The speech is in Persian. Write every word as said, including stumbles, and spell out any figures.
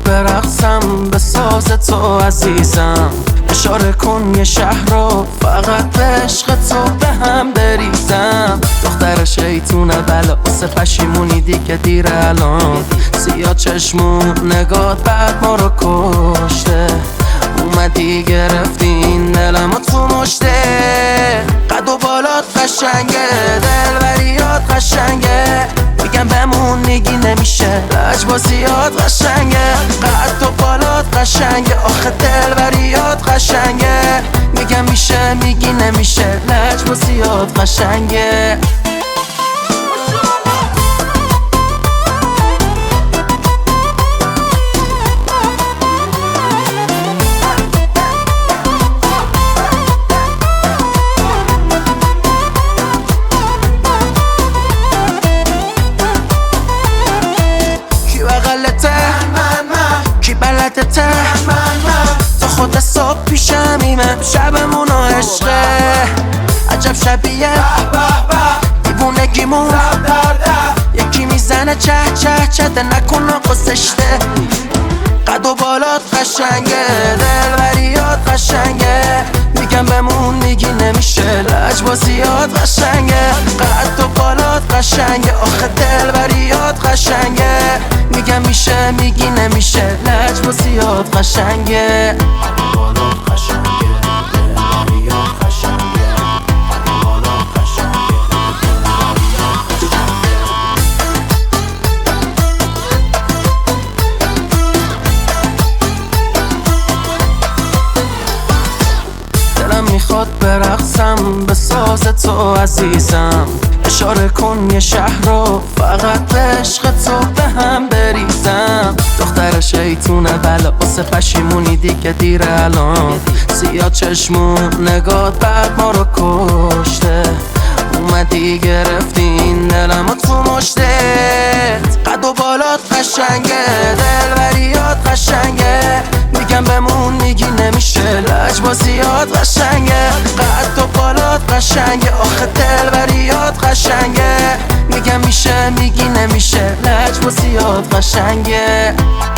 برقصم به ساز تو عزیزم. اشاره کن یه شهر رو فقط به عشق تو به هم بریزم. دختر شیطونه بلا واسه پشیمونی دیگه دیر الان. سیاه چشمون نگات بعد ما رو کشته. اومدی گرفتی این دلمو تو مشته. قد و بالات قشنگه، دلبریات قشنگه. میگم بمون میگی نمیشه، لجبازیات قشنگه. قد و بالات قشنگه، آخه دلبریات قشنگه. میگم میشه میگی نمیشه، لجبازیات قشنگه. کی بلدته تا خود صبح پیشمیمه. شبمون و عشقه عجب شبیه دیوونگیمون. یکی میزنه چه چه چه ده نکن قصشته. قد و بالات قشنگه، دلبریات قشنگه. میگم بمون میگی نمیشه، لجبازیات قشنگه. قد و بالات قشنگه، آخه دلبریات قشنگه. میگم میشه میگی نمیشه، لجبازیات قشنگه. قد و بالات قشنگه، دلبریات قشنگه. قد و بالات قشنگه، دلبریات قشنگه. دلم میخواد برقصم به ساز تو عزیزم. اشاره کن یه شهر رو فقط به عشق تو به هم بریزم. دختر شیطونه بلا واسه پشیمونی دیگه دیر الان. سیاه چشمون نگات بعد ما رو کشته. اومدی گرفتی این دلمو تو مشتت. قد و بالات قشنگه، دلبریات قشنگه. میگم بمون میگی نمیشه، لجبازیات قشنگه. قد و بالات قشنگه، آخه دلبریات قشنگه. میگم میشه میگی نمیشه، لجبازیات قشنگه.